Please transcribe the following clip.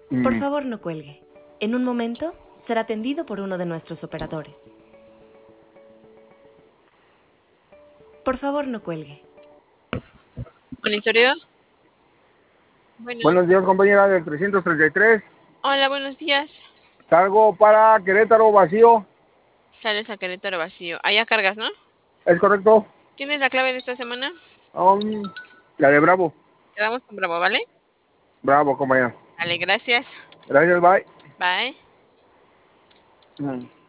Por favor, no cuelgue. En un momento será atendido por uno de nuestros operadores. Por favor, no cuelgue. ¿Monitoreo? Bueno. Buenos días, compañera del 333. Hola, buenos días. Cargo para Querétaro vacío. Sales a Querétaro vacío. Allá cargas, ¿no? ¿Es correcto? ¿Tienes la clave de esta semana? La de Bravo. Quedamos con Bravo, ¿vale? Bravo, compañera. Vale, gracias. Gracias, bye. Bye.